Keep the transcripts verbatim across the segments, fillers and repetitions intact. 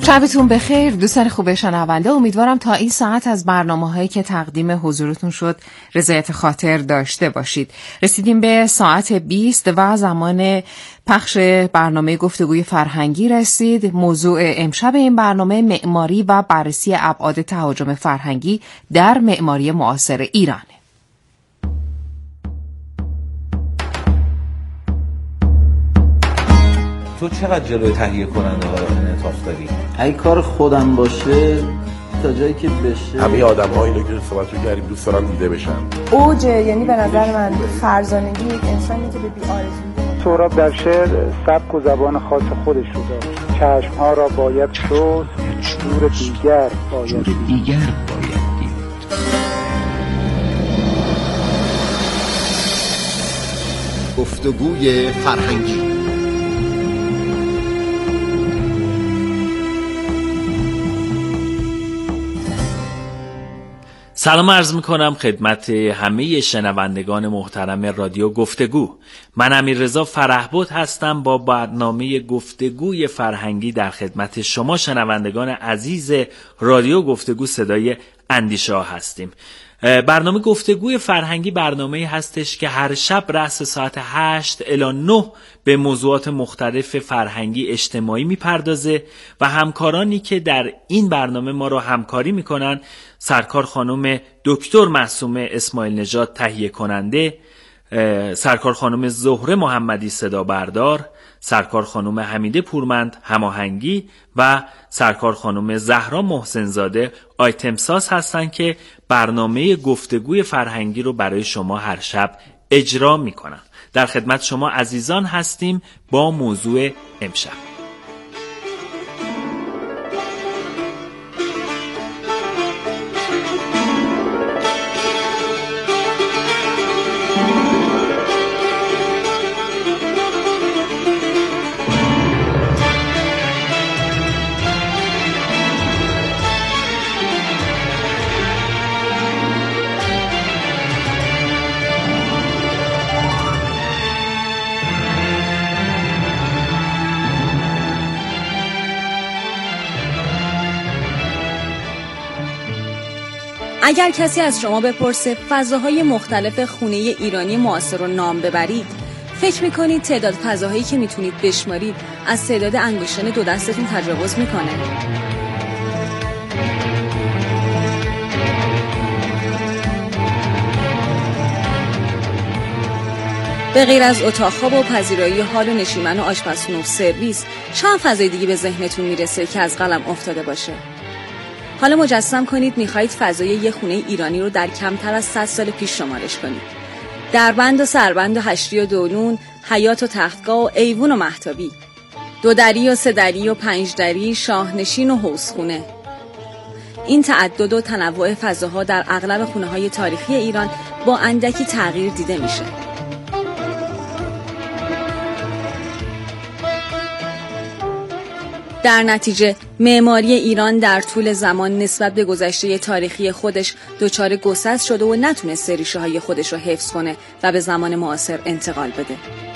شبتون بخیر دوستان خوب شنونده. امیدوارم تا این ساعت از برنامه‌هایی که تقدیم حضورتون شد رضایت خاطر داشته باشید. رسیدیم به ساعت بیست و زمان پخش برنامه گفتگوی فرهنگی رسید. موضوع امشب این برنامه معماری و بررسی ابعاد تهاجم فرهنگی در معماری معاصر ایرانه. تو چقدر جلوی تهیه کننده ها انعطاف داری؟ اگه کار خودم باشه تا جایی که بشه. همه آدم ها اینو که صحبت رو کردیم دوست دارن دیده بشن. اوجه، یعنی به نظر من فرزانگی یک انسانی که به بی آرزویی. سهراب در شعر سبک و زبان خاص خودش رو داشت. چشم ها را باید شست، جور دیگر باید جور دیگر باید دید. گفتگوی فرهنگی. سلام عرض میکنم خدمت همه شنوندگان محترم رادیو گفتگو. من امیررضا فرهبد هستم با برنامه گفتگوی فرهنگی در خدمت شما شنوندگان عزیز رادیو گفتگو صدای اندیشه ها هستیم. برنامه گفتگوی فرهنگی برنامه‌ای هستش که هر شب رأس ساعت هشت الی نه به موضوعات مختلف فرهنگی اجتماعی میپردازه و همکارانی که در این برنامه ما رو همکاری میکنن سرکار خانم دکتر معصومه اسماعیل نژاد تهیه کننده، سرکار خانم زهره محمدی صدا بردار، سرکار خانم حمیده پورمند هماهنگی و سرکار خانم زهرا محسنزاده آیتم ساز هستن که برنامه گفتگوی فرهنگی رو برای شما هر شب اجرا میکنن. در خدمت شما عزیزان هستیم با موضوع امشب. اگر کسی از شما بپرسه فضاهای مختلف خونه ایرانی معاصر رو نام ببرید، فکر میکنید تعداد فضاهایی که میتونید بشمارید از تعداد انگشتان دو دستتون تجاوز میکنه؟ به غیر از اتاق خواب و پذیرایی حال و نشیمن و آشپزخونه و سرویس، چند فضای دیگه به ذهنتون میرسه که از قلم افتاده باشه؟ حالا مجسم کنید میخواهید فضای یه خونه ایرانی رو در کمتر از صد سال پیش شمارش کنید. دربند و سربند و هشتی و دونون، حیاط و تختگاه و ایوون و مهتابی، دو دری و سه دری و پنج دری، شاهنشین و حوضخونه. این تعدد و تنوع فضاها در اغلب خونه‌های تاریخی ایران با اندکی تغییر دیده میشه. در نتیجه معماری ایران در طول زمان نسبت به گذشته تاریخی خودش دچار گسست شده و نتونسته ریشه های خودش رو حفظ کنه و به زمان معاصر انتقال بده.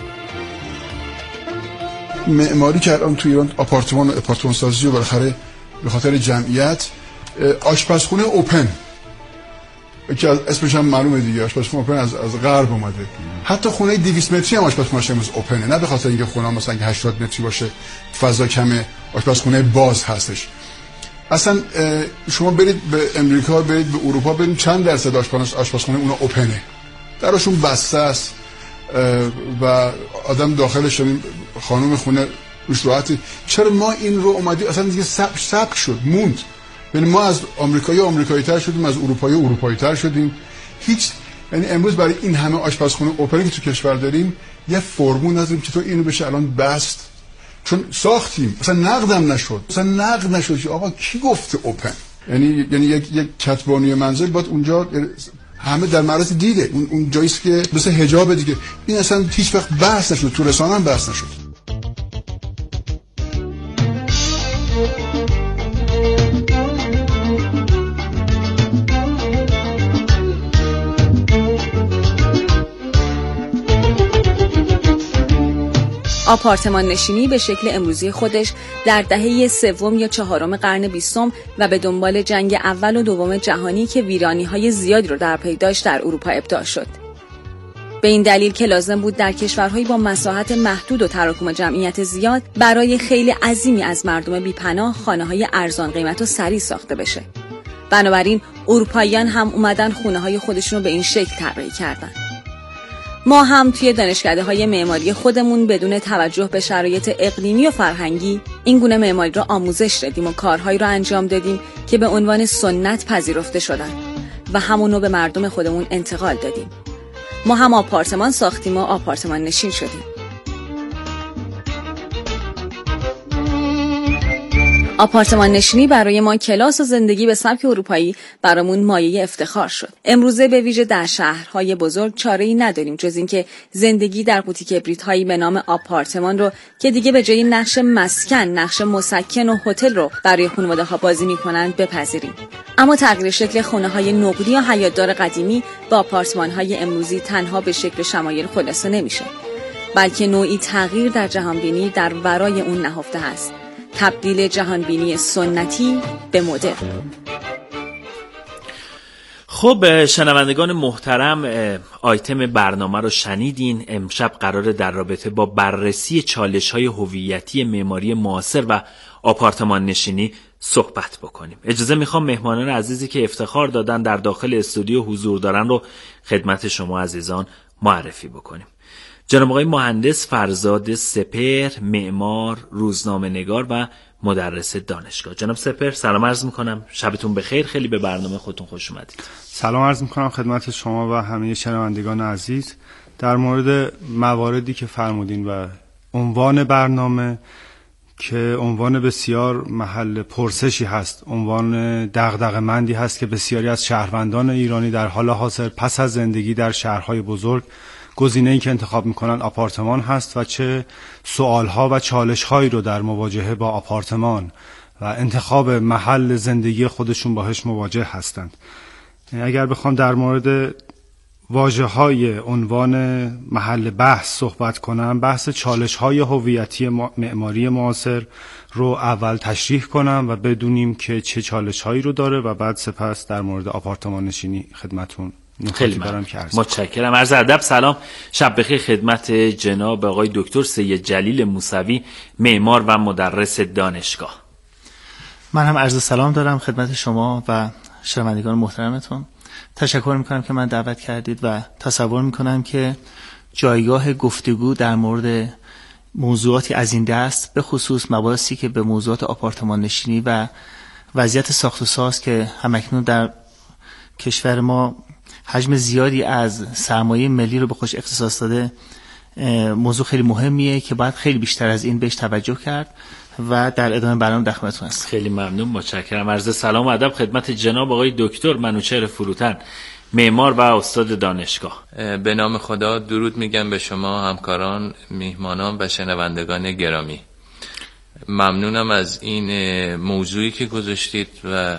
معماری که الان تو ایران آپارتمان و اپارتمان سازی و بالاخره به خاطر جمعیت آشپزخونه اوپن که از اسمش هم معلومه دیگه، آشپزخونه اوپن از از غرب اومده. حتی خونه دویست متری هم آشپزخونه‌اش امروز اوپنه، نه به خاطر اینکه خونه مثلا هشتاد متری باشه فضا کمه، آشپزخونه باز هستش. اصلا شما برید به امریکا، برید به اروپا، برید چند درصد آشپزخونه اونا اوپنه، دراشون بسته است و آدم داخلش خانم خونه روش راحتی. چرا ما این رو اومدیم اصلا دیگه سبک سبک شد موند، یعنی ما از آمریکایی آمریکایی تر شدیم، از اروپایی اروپایی تر شدیم. هیچ یعنی امروز برای این همه آشپزخونه اوپن که تو کشور داریم یه فرمول نداریم که تو اینو بشه الان بست، چون ساختیم اصلا نقدم نشد، اصلا نقد نشد که آقا کی گفته اوپن. یعنی یعنی یک یک کتبانی منزل باید اونجا همه در معرض دیده، اون اون جاییست که مثل حجاب دیگه، این اصلا هیچ وقت بحث نشد، تو رسانه هم بحث نشد. آپارتمان نشینی به شکل امروزی خودش در دهه سوم یا چهارم قرن بیستم و به دنبال جنگ اول و دوم جهانی که ویرانی‌های زیادی رو در پی داشت در اروپا ابداع شد. به این دلیل که لازم بود در کشورهایی با مساحت محدود و تراکم جمعیت زیاد برای خیلی عظیمی از مردم بی‌پناه خانه‌های ارزان قیمت و سریع ساخته بشه. بنابراین اروپاییان هم اومدن خونه‌های خودشون رو به این شکل طراحی کردن. ما هم توی دانشکده‌های معماری خودمون بدون توجه به شرایط اقلیمی و فرهنگی این گونه معماری رو آموزش دادیم و کارهایی رو انجام دادیم که به عنوان سنت پذیرفته شدن و همون رو به مردم خودمون انتقال دادیم. ما هم آپارتمان ساختیم و آپارتمان نشین شدیم. آپارتمان نشینی برای ما کلاس و زندگی به سبک اروپایی برامون مایه افتخار شد. امروزه به ویژه در شهرهای بزرگ چاره‌ای نداریم جز اینکه زندگی در قوطی کبریت‌هایی به نام آپارتمان رو که دیگه به جای نقش مسکن، نقش مسکن و هتل رو برای خانواده‌ها بازی می‌کنند بپذیریم. اما تغییر شکل خونه‌های نقلی یا حیات‌دار قدیمی با آپارتمان‌های امروزی تنها به شکل شمایل خلاصه نمیشه، بلکه نوعی تغییر در جهانبینی در ورای اون نهفته است. تبدیل جهانبینی سنتی به مدرن. خب شنوندگان محترم، آیتم برنامه رو شنیدین. امشب قراره در رابطه با بررسی چالش‌های هویتی معماری معاصر و آپارتمان نشینی صحبت بکنیم. اجازه میخوام مهمانان عزیزی که افتخار دادن در داخل استودیو حضور دارن رو خدمت شما عزیزان معرفی بکنیم. جناب آقای مهندس فرزاد سپهر، معمار، روزنامه نگار و مدرس دانشگاه. جناب سپهر سلام عرض میکنم، شبتون بخیر، خیلی به برنامه خودتون خوش اومدید. سلام عرض میکنم خدمت شما و همه شنوندگان عزیز. در مورد مواردی که فرمودین و عنوان برنامه که عنوان بسیار محل پرسشی هست، عنوان دغدغه‌مندی هست که بسیاری از شهروندان ایرانی در حال حاضر پس از زندگی در شهرهای بزرگ گزینه‌ای که انتخاب میکنن آپارتمان هست و چه سوالها و چالش‌هایی رو در مواجهه با آپارتمان و انتخاب محل زندگی خودشون باهاش مواجه هستند. اگر بخوام در مورد واژه‌های عنوان محل بحث صحبت کنم، بحث چالش‌های هویتی معماری معاصر رو اول تشریح کنم و بدونیم که چه چالش‌هایی رو داره و بعد سپس در مورد آپارتمان نشینی خدمتون خیلی متشکرم. عرض ادب، سلام، شب بخیر خدمت جناب آقای دکتر سید جلیل موسوی، معمار و مدرس دانشگاه. من هم عرض سلام دارم خدمت شما و شنوندگان محترمتون. تشکر میکنم که من دعوت کردید و تصور میکنم که جایگاه گفتگو در مورد موضوعاتی از این دست، به خصوص مباحثی که به موضوعات آپارتمان نشینی و وضعیت ساخت و ساز که همکنون در کشور ما حجم زیادی از سرمایه ملی رو به خودش اختصاص داده، موضوع خیلی مهمیه که باید خیلی بیشتر از این بهش توجه کرد و در ادامه برنامه در خدمتتون هستم. خیلی ممنون، متشکرم. عرض سلام و ادب خدمت جناب آقای دکتر منوچهر فروتن، معمار و استاد دانشگاه. به نام خدا درود میگم به شما همکاران، میهمانان و شنوندگان گرامی. ممنونم از این موضوعی که گذاشتید و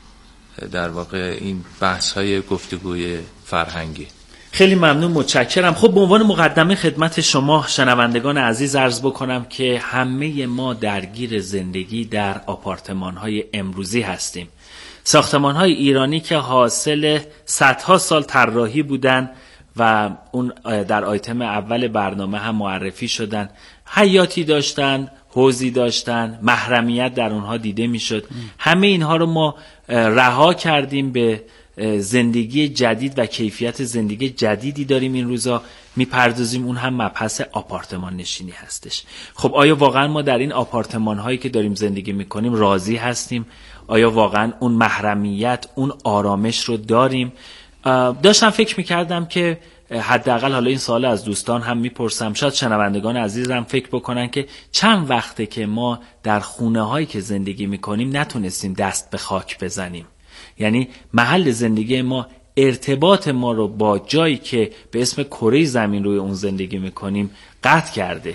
در واقع این بحث های گفتگوی فرهنگی. خیلی ممنون، متشکرم. خب به عنوان مقدمه خدمت شما شنوندگان عزیز عرض بکنم که همه ما درگیر زندگی در آپارتمان های امروزی هستیم. ساختمان های ایرانی که حاصل صدها سال طراحی بودن و اون در آیتم اول برنامه هم معرفی شدن، حیاتی داشتن، حوضی داشتن، محرمیت در اونها دیده میشد. همه اینها رو ما رها کردیم، به زندگی جدید و کیفیت زندگی جدیدی داریم این روزا میپردازیم، اون هم مبحث آپارتمان نشینی هستش. خب آیا واقعا ما در این آپارتمان هایی که داریم زندگی میکنیم راضی هستیم؟ آیا واقعا اون محرمیت، اون آرامش رو داریم؟ داشتم فکر میکردم که حداقل حالا این سوال از دوستان هم میپرسم، شاید شنوندگان عزیزم فکر بکنن که چند وقته که ما در خونه هایی که زندگی میکنیم نتونستیم دست به خاک بزنیم. یعنی محل زندگی ما ارتباط ما رو با جایی که به اسم کره زمین روی اون زندگی میکنیم قطع کرده.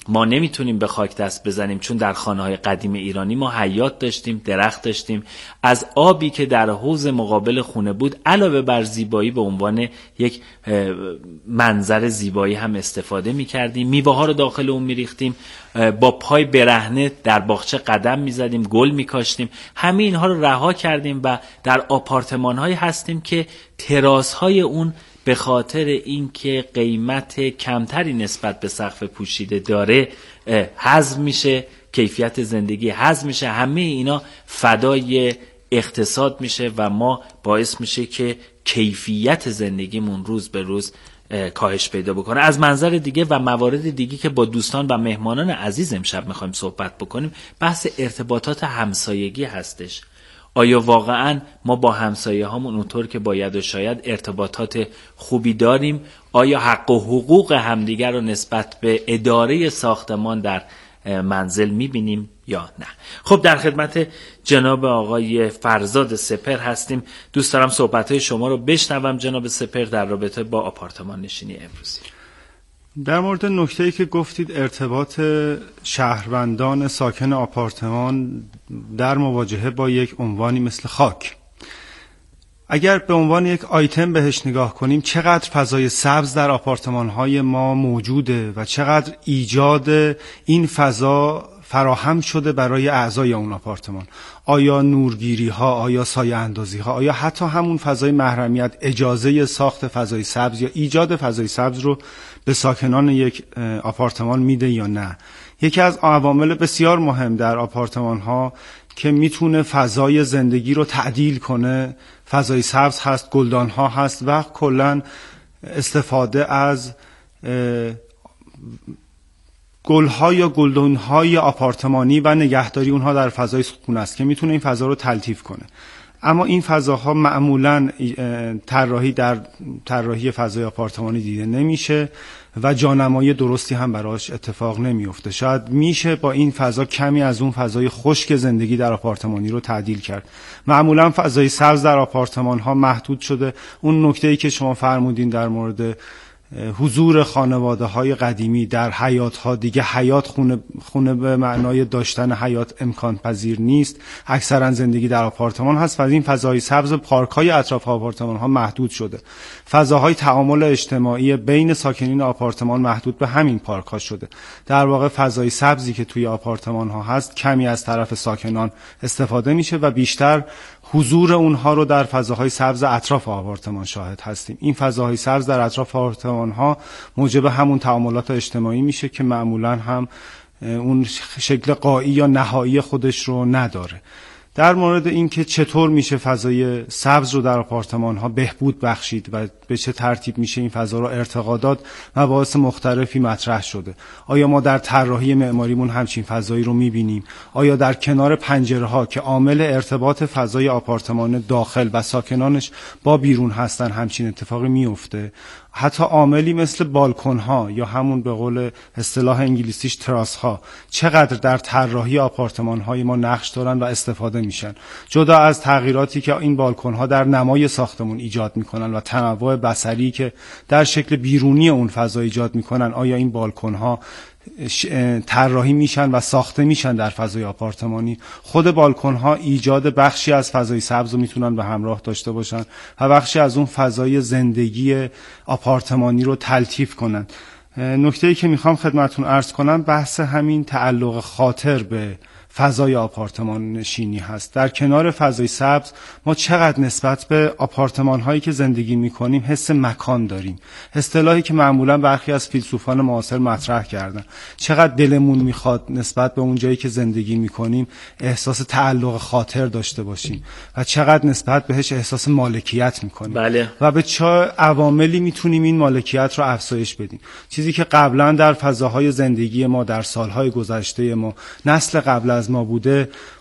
ما نمیتونیم به خاک دست بزنیم، چون در خانه‌های قدیم ایرانی ما حیاط داشتیم، درخت داشتیم، از آبی که در حوض مقابل خونه بود علاوه بر زیبایی به عنوان یک منظر زیبایی هم استفاده میکردیم. میوه ها رو داخل اون میریختیم، با پای برهنه در باغچه قدم میزدیم، گل میکاشتیم. همه اینها رو رها کردیم و در آپارتمان هایی هستیم که تراس های اون به خاطر اینکه قیمت کمتری نسبت به سقف پوشیده داره حذف میشه، کیفیت زندگی حذف میشه، همه اینا فدای اقتصاد میشه و ما باعث میشه که کیفیت زندگیمون روز به روز کاهش پیدا بکنه. از منظر دیگه و موارد دیگه که با دوستان و مهمانان عزیز امشب میخوایم صحبت بکنیم، بحث ارتباطات همسایگی هستش. آیا واقعا ما با همسایه هامون اونطور که باید و شاید ارتباطات خوبی داریم؟ آیا حق و حقوق همدیگر رو نسبت به اداره ساختمان در منزل میبینیم یا نه؟ خب در خدمت جناب آقای فرزاد سپهر هستیم. دوست دارم صحبت‌های شما رو بشنوم جناب سپهر در رابطه با آپارتمان نشینی امروزی. در مورد نکته‌ای که گفتید، ارتباط شهروندان ساکن آپارتمان در مواجهه با یک عنوانی مثل خاک، اگر به عنوان یک آیتم بهش نگاه کنیم، چقدر فضای سبز در آپارتمان‌های ما موجوده و چقدر ایجاد این فضا فراهم شده برای اعضای اون آپارتمان. آیا نورگیری ها، آیا سایه اندازی ها، آیا حتی همون فضای محرمیت اجازه ساخت فضای سبز یا ایجاد فضای سبز رو به ساکنان یک آپارتمان میده یا نه؟ یکی از عوامل بسیار مهم در آپارتمان ها که میتونه فضای زندگی رو تعدیل کنه فضای سبز هست، گلدان ها هست و کلا استفاده از گل‌ها یا گلدان‌های آپارتمانی و نگهداری اونها در فضای سکون است که میتونه این فضا رو تلطیف کنه. اما این فضاها معمولاً طراحی در طراحی فضای آپارتمانی دیده نمیشه و جانمایی درستی هم براش اتفاق نمیفته. شاید میشه با این فضا کمی از اون فضای خشک زندگی در آپارتمانی رو تعدیل کرد. معمولاً فضای سبز در آپارتمان‌ها محدود شده. اون نکته‌ای که شما فرمودین در مورد حضور خانواده های قدیمی در حیات ها، دیگه حیات خونه, خونه به معنای داشتن حیات امکان پذیر نیست. اکثرا زندگی در آپارتمان هست و این فضای سبز پارک های اطراف آپارتمان ها محدود شده. فضاهای تعامل اجتماعی بین ساکنین آپارتمان محدود به همین پارک ها شده. در واقع فضای سبزی که توی آپارتمان ها هست کمی از طرف ساکنان استفاده میشه و بیشتر حضور اونها رو در فضاهای سبز اطراف آپارتمان شاهد هستیم. این فضاهای سبز در اطراف آپارتمان ها موجب همون تعاملات اجتماعی میشه که معمولاً هم اون شکل قایی یا نهایی خودش رو نداره. در مورد اینکه چطور میشه فضای سبز رو در آپارتمان ها بهبود بخشید و به چه ترتیب میشه این فضا رو ارتقا داد، مباحث مختلفی مطرح شده. آیا ما در طراحی معماریمون همچین فضایی رو میبینیم؟ آیا در کنار پنجره ها که عامل ارتباط فضای آپارتمان داخل و ساکنانش با بیرون هستن همچین اتفاقی میفته؟ حتی عاملی مثل بالکن ها یا همون به قول اصطلاح انگلیسیش تراس ها چقدر در طراحی آپارتمان های ما نقش دارن و استفاده میشن؟ جدا از تغییراتی که این بالکن ها در نمای ساختمون ایجاد میکنن و تنوع بصری که در شکل بیرونی اون فضا ایجاد میکنن، آیا این بالکن ها طراحی میشن و ساخته میشن در فضای آپارتمانی؟ خود بالکن ها ایجاد بخشی از فضای سبز رو میتونن به همراه داشته باشن و بخشی از اون فضای زندگی آپارتمانی رو تلطیف کنن. نکته‌ای که میخوام خدمتتون عرض کنم بحث همین تعلق خاطر به فضای آپارتمان نشینی هست. در کنار فضای سبز ما چقدر نسبت به آپارتمان هایی که زندگی میکنیم حس مکان داریم، اصطلاحی که معمولا برخی از فیلسوفان معاصر مطرح کردن. چقدر دلمون میخواد نسبت به اون جایی که زندگی میکنیم احساس تعلق خاطر داشته باشیم و چقدر نسبت بهش احساس مالکیت میکنیم. بله. و به چه عواملی میتونیم این مالکیت رو افزایش بدیم. چیزی که قبلا در فضاهای زندگی ما در سالهای گذشته ما نسل قبل از ما بوده،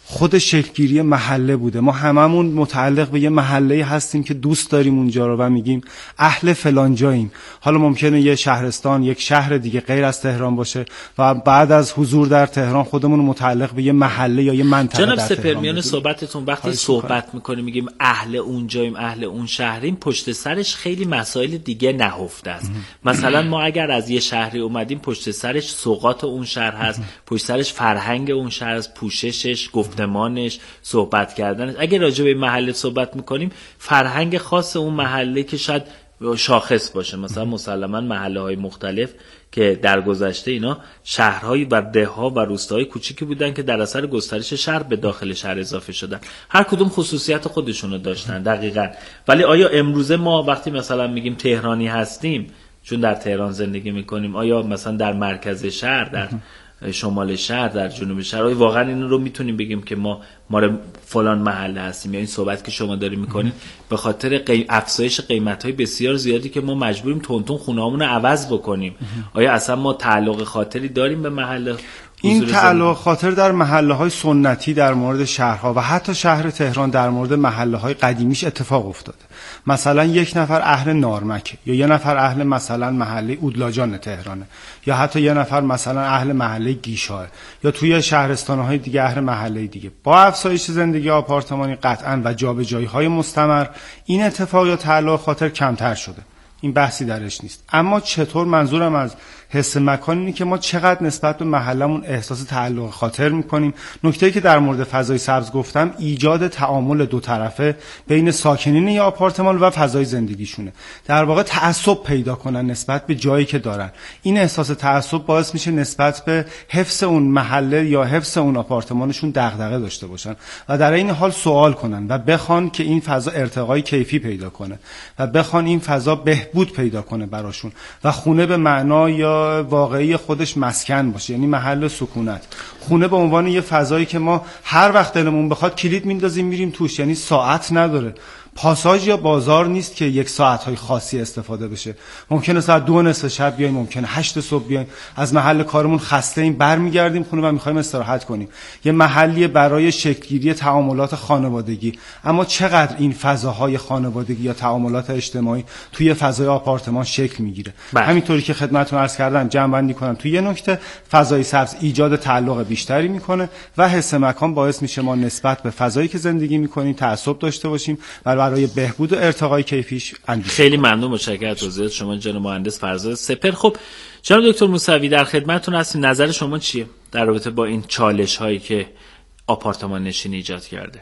خود شکلگیری محله بوده. ما هممون متعلق به یه محله‌ای هستیم که دوست داریم اونجا رو و میگیم اهل فلان جاییم. حالا ممکنه یه شهرستان، یک شهر دیگه غیر از تهران باشه و بعد از حضور در تهران خودمون متعلق به یه محله یا یه منطقه جناب در تهران. جناب سپرمیان صحبتتون وقتی صحبت میکنیم میگیم اهل اون جاییم، اهل اون شهریم، پشت سرش خیلی مسائل دیگه نهفته است. مثلا ما اگر از یه شهری اومدیم پشت سرش سوغات اون شهر هست، پشت سرش فرهنگ اون شهر هست، پوششش، گفتمانش، صحبت کردنش. اگر راجع به محله صحبت میکنیم فرهنگ خاص اون محله که شاید شاخص باشه، مثلا مسلما محله های مختلف که در گذشته اینا شهرهایی و دهها و روستاهای کوچیکی بودن که در اثر گسترش شهر به داخل شهر اضافه شدن، هر کدوم خصوصیت خودشونو داشتن دقیقاً. ولی آیا امروزه ما وقتی مثلا میگیم تهرانی هستیم چون در تهران زندگی میکنیم، آیا مثلا در مرکز شهر، در شمال شهر، در جنوب شهر، آیا واقعا این رو میتونیم بگیم که ما ما فلان محله هستیم؟ یا این صحبت که شما داری میکنید به خاطر قیم... افزایش قیمت‌های بسیار زیادی که ما مجبوریم تون تون خونه‌هامون رو عوض بکنیم، آیا اصلا ما تعلق خاطری داریم به محله؟ این تعلق خاطر در محله‌های سنتی در مورد شهرها و حتی شهر تهران در مورد محله‌های قدیمیش اتفاق افتاده. مثلا یک نفر اهل نارمک یا یه نفر اهل مثلا محله اودلاجان تهرانه، یا حتی یه نفر مثلا اهل محله گیشاه، یا توی شهرستان‌های دیگه اهل محله دیگه. با افزایش زندگی آپارتمانی قطعاً و جابجایی‌های مستمر این اتفاق یا تعلق خاطر کمتر شده. این بحثی درش نیست. اما چطور، منظورم از حس مکان اینه که ما چقدر نسبت به محلمون احساس تعلق خاطر میکنیم. نکته‌ای که در مورد فضای سبز گفتم ایجاد تعامل دو طرفه بین ساکنین یا آپارتمان و فضای زندگیشونه. در واقع تعصب پیدا کنن نسبت به جایی که دارن. این احساس تعصب باعث میشه نسبت به حفظ اون محله یا حفظ اون آپارتمانشون دغدغه داشته باشن و در این حال سوال کنن و بخوان که این فضا ارتقای کیفی پیدا کنه و بخوان این فضا بهبود پیدا کنه براشون و خونه به معنا یا واقعی خودش مسکن باشه، یعنی محل سکونت. خونه به عنوان یه فضایی که ما هر وقت دلمون بخواد کلید میندازیم میریم توش، یعنی ساعت نداره. پاساژ یا بازار نیست که یک ساعت‌های خاصی استفاده بشه. ممکنه ساعت دو نصف شب بیایم، ممکنه هشت صبح بیایم، از محل کارمون خسته ایم برمیگردیم خونه و می‌خوایم استراحت کنیم. یه محلی برای شکل‌گیری تعاملات خانوادگی. اما چقدر این فضاهای خانوادگی یا تعاملات اجتماعی توی فضای آپارتمان شکل میگیره؟ همینطوری که خدمتتون عرض کردم، جمع‌بندی کنم توی یه نکته، فضای سبز ایجاد تعلق بیشتری میکنه و حس مکان باعث میشه ما نسبت به فضایی که زندگی میکنیم تعصب داشته باشیم و برای بهبود و ارتقای کیفیش اندیشه. خیلی ممنون، متشکرم از توضیحات شما جناب مهندس فرزاد سپر. خب جناب دکتر موسوی در خدمتتون هستیم، نظر شما چیه در رابطه با این چالش هایی که آپارتمان نشینی ایجاد کرده؟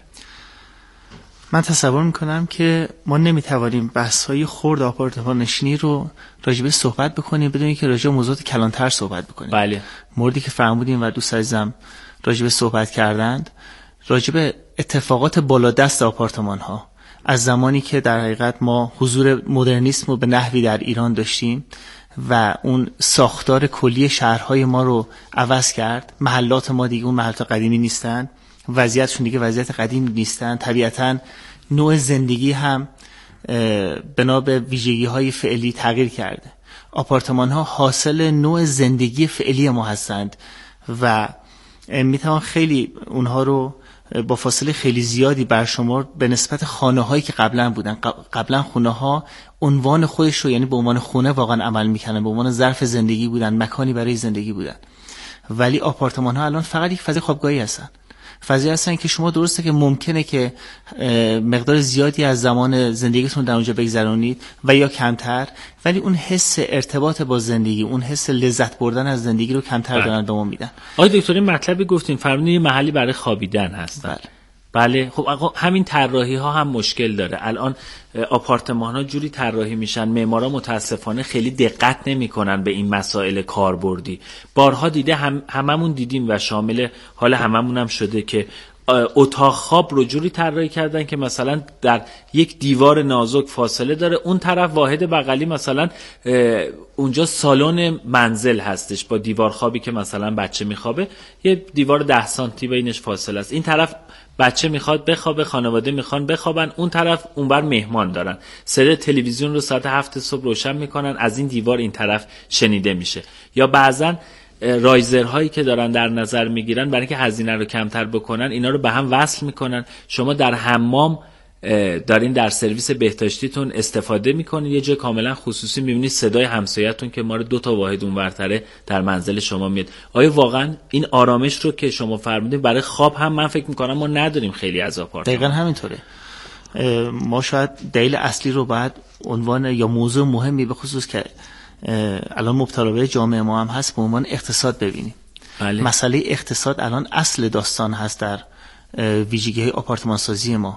من تصور میکنم که ما نمیتوانیم بحث های خرد آپارتمان نشینی رو راجبه صحبت بکنیم بدون اینکه راجع به موضوعات کلانتر صحبت بکنیم. بله. موردی که فرمودیم و دوست عزیزم راجبه صحبت کردند، راجبه اتفاقات بالادست آپارتمان ها از زمانی که در حقیقت ما حضور مدرنیسم رو به نحوی در ایران داشتیم و اون ساختار کلی شهرهای ما رو عوض کرد. محلات ما دیگه اون محلات قدیمی نیستن، وضعیتشون دیگه وضعیت قدیمی نیستن. طبیعتاً نوع زندگی هم بنا به ویژگی‌های فعلی تغییر کرده. آپارتمان ها حاصل نوع زندگی فعلی ما هستند و میتوان خیلی اونها رو با فاصله خیلی زیادی برشمرد به نسبت خانه‌هایی که قبلا بودن. قبلا خونه‌ها عنوان خودش رو، یعنی به عنوان خونه واقعا عمل می‌کردن، به عنوان ظرف زندگی بودن، مکانی برای زندگی بودن. ولی آپارتمان‌ها الان فقط یک فضای خوابگاهی هستن. فضایی هستن که شما درسته که ممکنه که مقدار زیادی از زمان زندگیتون در اونجا بگذرونید و یا کمتر، ولی اون حس ارتباط با زندگی، اون حس لذت بردن از زندگی رو کمتر بله. دارن به ما میدن. آقای دکتر این مطلبی گفتین، فرمودین یه محلی برای خوابیدن هستن. بله. بله خب همین طراحی ها هم مشکل داره. الان آپارتمان ها جوری طراحی میشن، معمارا متاسفانه خیلی دقت نمیکنن به این مسائل کاربردی. بارها دیده هم هممون دیدیم و شامل حال هممون هم شده که اتاق خواب رو جوری طراحی کردن که مثلا در یک دیوار نازک فاصله داره، اون طرف واحد بغلی مثلا اونجا سالن منزل هستش با دیوار خوابی که مثلا بچه میخوابه، یه دیوار ده سانتی بینش فاصله است. این طرف بچه میخواد بخوابه، خانواده میخوان بخوابن، اون طرف اونور مهمان دارن. صدای تلویزیون رو ساعت هفت صبح روشن میکنن، از این دیوار این طرف شنیده میشه. یا بعضن رایزرهایی که دارن در نظر میگیرن برای اینکه هزینه رو کمتر بکنن اینا رو به هم وصل میکنن. شما در حمام دارین در سرویس بهداشتیتون استفاده میکنین، یه جای کاملا خصوصی میبینید صدای همسایه‌تون که ما رو دو تا واحد اونورتره در منزل شما میاد. آیا واقعا این آرامش رو که شما فرمودین برای خواب هم من فکر میکنم ما نداریم خیلی از آپارتمان؟ دقیقاً همینطوره. ما شاید دلیل اصلی رو بعد عنوان یا موضوع مهمی به خصوص که الان مبتلا به جامعه ما هم هست به عنوان اقتصاد ببینیم. بله. مسئله اقتصاد الان اصل داستان هست در ویژگی‌های آپارتمان سازی ما.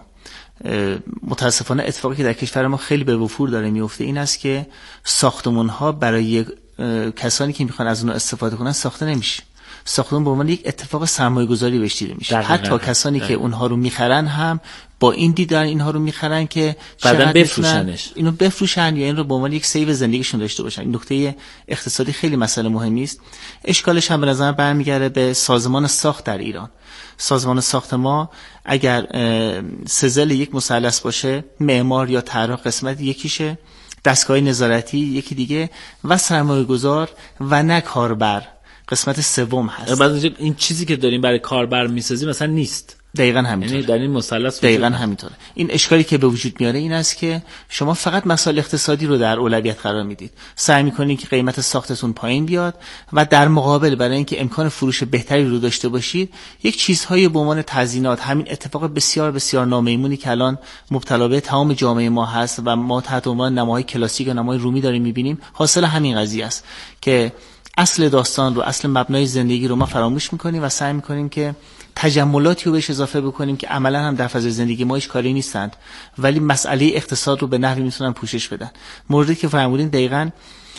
متاسفانه اتفاقی که در کشور ما خیلی به وفور داره میفته این است که ساختمان‌ها برای کسانی که میخوان از اون استفاده کنن ساخته نمیشه. ساختمان به عنوان یک اتفاق سرمایه‌گذاری بهش دیده میشه. حتی کسانی که اونها رو میخرن هم با این دیدن اینها رو میخرن که بعداً بفروشنش، اینو بفروشن یا این رو به عنوان یک سیو زندگیشون داشته باشن. این نکته اقتصادی خیلی مسئله مهمی است. اشکالش هم به نظر برمیگرده به سازمان ساخت در ایران. سازمان ساخت ما اگر سزل یک مثلث باشه، معمار یا طراح قسمت یکیشه، دستگاه نظارتی یکی دیگه و سرمایه‌گذار و نه کاربر قسمت سوم هست. بعد این چیزی که داریم برای کاربر میسازیم مثلا نیست. دقیقاً همینطوره. یعنی در این مثلث دقیقاً همینطوره. این اشکالی که به وجود میاره این است که شما فقط مسائل اقتصادی رو در اولویت قرار میدید. سعی میکنید که قیمت ساختتون پایین بیاد و در مقابل برای اینکه امکان فروش بهتری رو داشته باشید، یک چیزهایی به عنوان تزیینات، همین اتفاق بسیار بسیار نامیمونی که الان مبتلا به تمام جامعه ما هست و ما تحت عنوان نماهای کلاسیک و نمای رومی داریم میبینیم، حاصل همین قضیه است که اصل داستان رو، اصل مبنای زندگی رو ما فراموش میکنیم و سعی میکنیم که تجملاتی رو بهش اضافه بکنیم که عملا هم در فضای زندگی ما هیچ کاری نیستند ولی مسئله اقتصاد رو به نحوی میتونن پوشش بدن. موردی که فرمودین دقیقاً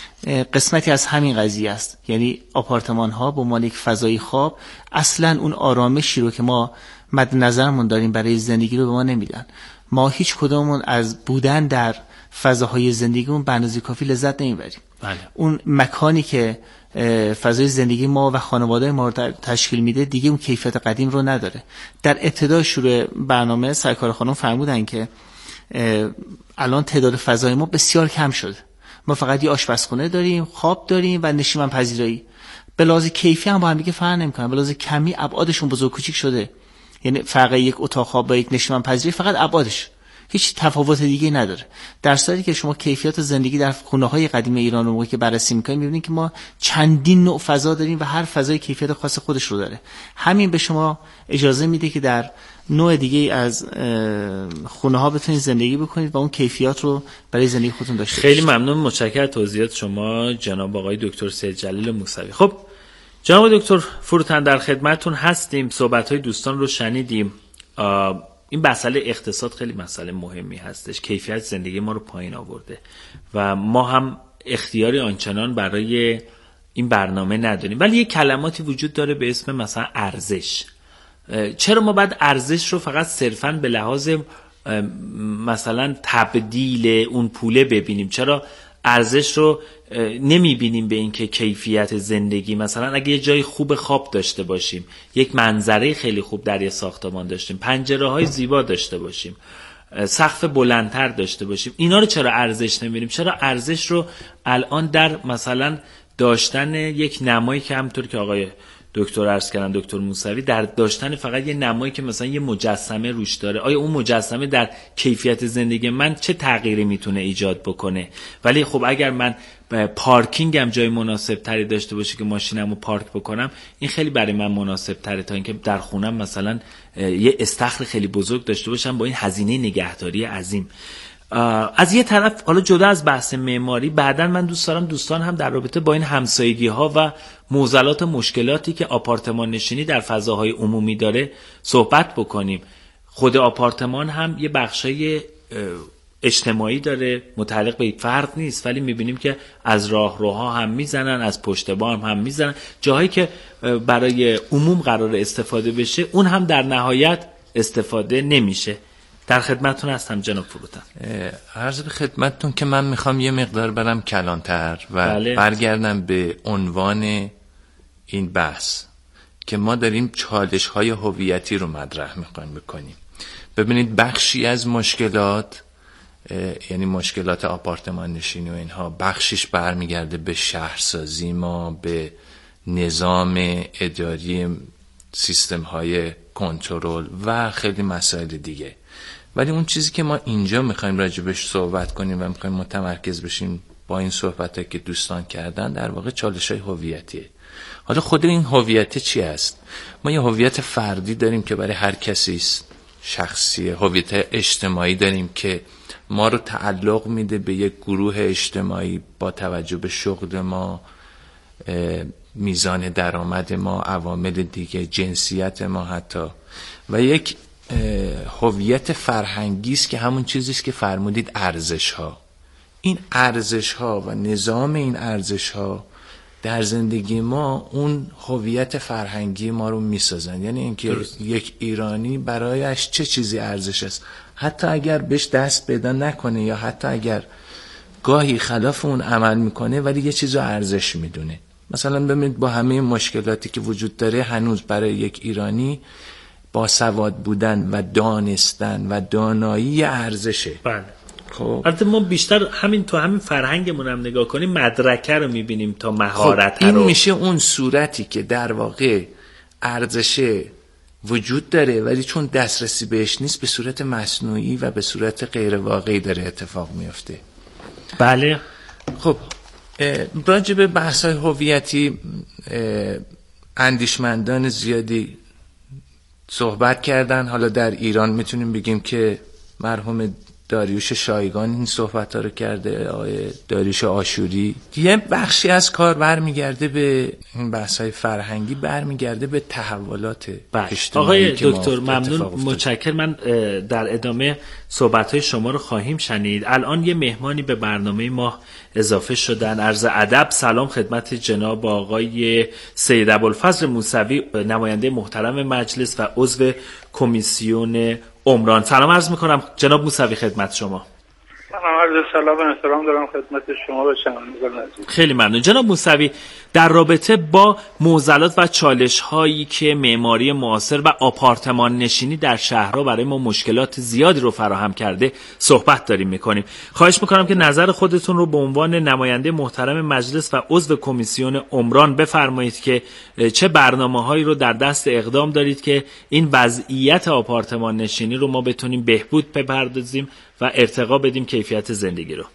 قسمتی از همین قضیه است. یعنی آپارتمان ها به عنوان یک فضای خواب اصلا اون آرامشی رو که ما مد نظرمون داریم برای زندگی رو به ما نمیدن. ما هیچ کدوممون از بودن در فضاهای زندگیمون به اندازه کافی لذت نمیبریم. بله. اون مکانی که فضای زندگی ما و خانواده ما رو تشکیل میده دیگه اون کیفیت قدیم رو نداره. در ابتدای شروع برنامه سرکار خانم فرمودن که الان تعداد فضای ما بسیار کم شده. ما فقط یه آشپزخونه داریم، خواب داریم و نشیمن پذیرایی. به لحاظ کیفی هم با هم دیگه فرق نمی‌کنه. به لحاظ کمی ابعادشون بزرگ کوچیک شده. یعنی فرق یک اتاق خواب با یک نشیمن پذیرایی فقط ابعادش، هیچ تفاوت دیگه نداره. در صورتی که شما کیفیت زندگی در خونه‌های قدیم ایران رو موقعی که بررسی می‌کنید می‌بینید که ما چندین نوع فضا داریم و هر فضای کیفیت خاص خودش رو داره. همین به شما اجازه میده که در نوع دیگه از خونه‌ها بتونید زندگی بکنید و اون کیفیت رو برای زندگی خودتون داشته باشید. خیلی ممنون، متشکرم از توضیحات شما جناب آقای دکتر سید جلیل موسوی. خب جناب دکتر فروتن در خدمتتون هستیم. صحبت‌های دوستان رو شنیدیم. این مسئله اقتصاد خیلی مسئله مهمی هستش. کیفیت زندگی ما رو پایین آورده و ما هم اختیاری آنچنان برای این برنامه نداریم. ولی یه کلماتی وجود داره به اسم مثلا ارزش. چرا ما باید ارزش رو فقط صرفاً به لحاظ مثلا تبدیل اون پوله ببینیم؟ چرا ارزش رو نمیبینیم به این که کیفیت زندگی، مثلا اگه یه جای خوب خواب داشته باشیم، یک منظره خیلی خوب در یه ساختمان داشتیم، پنجره های زیبا داشته باشیم، سقف بلندتر داشته باشیم، اینا رو چرا ارزش نمیبینیم؟ چرا ارزش رو الان در مثلا داشتن یک نمایی که همونطور که آقای دکتر عرض کردن دکتر موسوی، در داشتن فقط یه نمایی که مثلا یه مجسمه روش داره، آیا اون مجسمه در کیفیت زندگی من چه تغییری میتونه ایجاد بکنه؟ ولی خب اگر من پارکینگم جای مناسب تری داشته باشه که ماشینمو پارک بکنم، این خیلی برای من مناسب تره تا اینکه در خونم مثلا یه استخر خیلی بزرگ داشته باشم با این هزینه نگهداری عظیم. از یه طرف حالا جدا از بحث معماری، بعداً من دوست دارم دوستان هم در رابطه با این همسایگی ها و معضلات و مشکلاتی که آپارتمان نشینی در فضاهای عمومی داره صحبت بکنیم. خود آپارتمان هم یه بخشای اجتماعی داره، متعلق به یک فرد نیست، ولی میبینیم که از راهروها هم میزنن، از پشت بام هم میزنن، جاهایی که برای عموم قرار استفاده بشه اون هم در نهایت استفاده نمیشه. در خدمتتون هستم جناب فروتن. عرض به خدمتتون که من میخوام یه مقدار برم کلانتر و بله. برگردم به عنوان این بحث که ما داریم چالش های هویتی رو مطرح میخوایم بکنیم. ببینید بخشی از مشکلات، یعنی مشکلات آپارتمان نشینی و اینها، بخشیش برمیگرده به شهرسازی ما، به نظام اداری، سیستم های کنترل و خیلی مسائل دیگه. ولی اون چیزی که ما اینجا میخوایم راجبش صحبت کنیم و میخوایم متمرکز بشیم با این صحبتایی که دوستان کردن، در واقع چالش‌های هویتیه. حالا خود این هویت چی است؟ ما یه هویت فردی داریم که برای هر کسی است، شخصیه. هویت اجتماعی داریم که ما رو تعلق میده به یک گروه اجتماعی با توجه به شغل ما، میزان درآمد ما، عوامل دیگه، جنسیت ما حتی. و یک هویت فرهنگی است که همون چیزی است که فرمودید، ارزش ها. این ارزش ها و نظام این ارزش ها در زندگی ما اون هویت فرهنگی ما رو میسازن. یعنی اینکه یک ایرانی برایش چه چیزی ارزش است، حتی اگر بهش دست پیدا نکنه یا حتی اگر گاهی خلاف اون عمل میکنه، ولی یه چیزو ارزش میدونه. مثلا ببینید با همه مشکلاتی که وجود داره، هنوز برای یک ایرانی با سواد بودن و دانستن و دانایی ارزشه. بله. خب البته ما بیشتر همین تو همین فرهنگمون هم نگاه کنیم، مدرکه رو میبینیم تا مهارت خب این رو. میشه اون صورتی که در واقع ارزشه وجود داره، ولی چون دسترسی بهش نیست، به صورت مصنوعی و به صورت غیر واقعی داره اتفاق میفته. بله. خب راجع به بحث‌های هویتی اندیشمندان زیادی صحبت کردن. حالا در ایران میتونیم بگیم که مرحوم داریوش شایگان این صحبت‌ها رو کرده، آقای داریوش آشوری. یه بخشی از کار برمیگرده به این بحث‌های فرهنگی، برمیگرده به تحولات اجتماعی. آقای دکتر ممنون، متشکرم. من در ادامه صحبت‌های شما رو خواهیم شنید. الان یه مهمانی به برنامه ما اضافه شدن. عرض ادب سلام خدمت جناب آقای سید ابوالفضل موسوی، نماینده محترم مجلس و عضو کمیسیون عمران. سلام عرض میکنم جناب موسوی خدمت شما. عرض سلام و احترام دارم خدمت شما و شنوندگان عزیز. خیلی ممنون جناب موسوی. در رابطه با معضلات و چالش هایی که معماری معاصر و آپارتمان نشینی در شهرها برای ما مشکلات زیادی رو فراهم کرده صحبت داریم میکنیم. خواهش میکنم که نظر خودتون رو به عنوان نماینده محترم مجلس و عضو کمیسیون عمران بفرمایید که چه برنامه‌هایی رو در دست اقدام دارید که این وضعیت آپارتمان نشینی رو ما بتونیم بهبود بپردازیم و ارتقا بدیم کیفیت زندگی رو.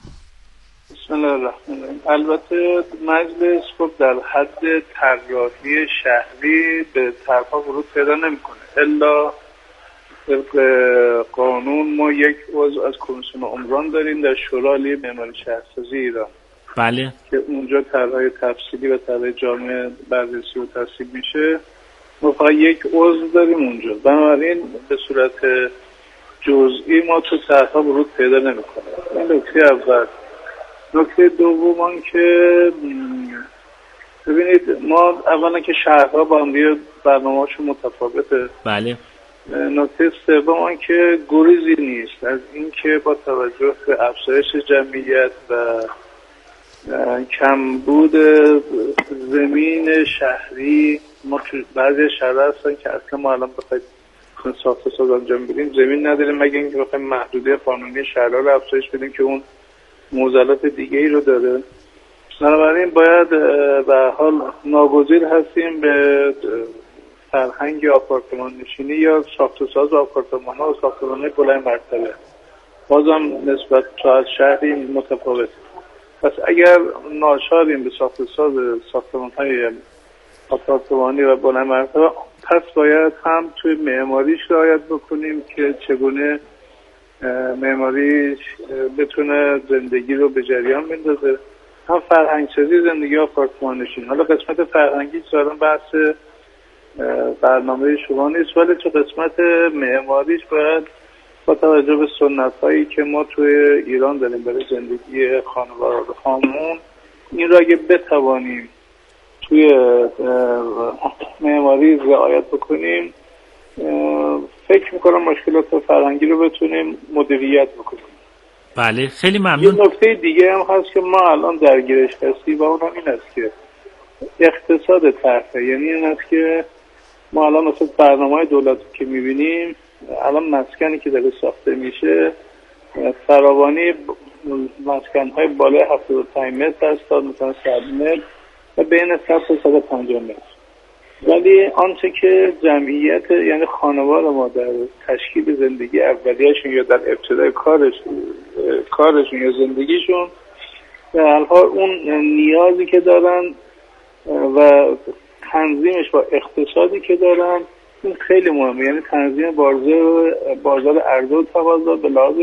بسم الله الرحمن الرحیم. البته مجلس خب در حد طراحی شهری به طرفا ورود پیدا نمیکنه، الا طبق قانون ما یک عضو از کمیسیون عمران داریم در شورای عالی معماری شهرسازی ایران. بله. که اونجا طرحهای تفصیلی و طرحهای جامع بررسی و تصویب میشه. ما فقط یک عضو داریم اونجا، بنابراین به صورت جزئی ما تو طرحها ورود پیدا نمیکنه. این نکته اول. نکته دوم آن که ببینید ما اولا که شهرها با هم دیگه برنامه‌هاشون متفاوته. بله. نکته سوم آن که گریزی نیست از اینکه با توجه به افزایش جمعیت و کمبود زمین شهری، ما تو بعضی شهرها هستن که اصلا ما الان بخواید ساخت و ساز انجام بدیم زمین نداریم، مگه اینکه بخوایم محدوده قانونی شهرها رو افزایش بدیم که اون معضلات دیگه ای رو داره. بنابراین باید به حال ناگزیر هستیم به فرهنگ آپارتمان نشینی یا ساخت و ساز آپارتمان ها و ساختمان های بلند مرتبه. بازم نسبت تا از شهری متفاوت. پس اگر ناچاریم به ساخت و ساز ساختمان های آپارتمانی و بلند مرتبه، پس باید هم توی معماریش رعایت بکنیم که چگونه معماریش بتونه زندگی رو به جریان بندازه، هم فرهنگ سازی زندگی آپارتمان نشین. حالا قسمت فرهنگی ظاهرا بحث برنامه شما نیست، ولی تو قسمت معماریش باید با توجه به سنت هایی که ما توی ایران داریم برای زندگی خانواده هامون، این را اگه بتوانیم توی معماری رعایت بکنیم، فکر میکنم مشکلات فرهنگی رو بتونیم مدیریت بکنیم. بله خیلی ممنون. یه نکته دیگه هم هست که ما الان درگیرش هستیم و اون هم این است که اقتصاد طرحه، یعنی این است که ما الان مثلا برنامه‌های دولتی که میبینیم، الان مسکنی که داره ساخته میشه فراوانی مسکن‌های بالای هفتاد و پنج متر هست تا مثلا صد متر و بین صد تا صد و پنجاه متر. ولی آنچه که جمعیت یعنی خانوار ما در تشکیل زندگی اولیه‌شون یا در ابتدای کارش کارشون یا زندگیشون در حال حال اون نیازی که دارن و تنظیمش با اقتصادی که دارن این خیلی مهمه، یعنی تنظیم بازار بازار عرضه و تقاضا به لحاظ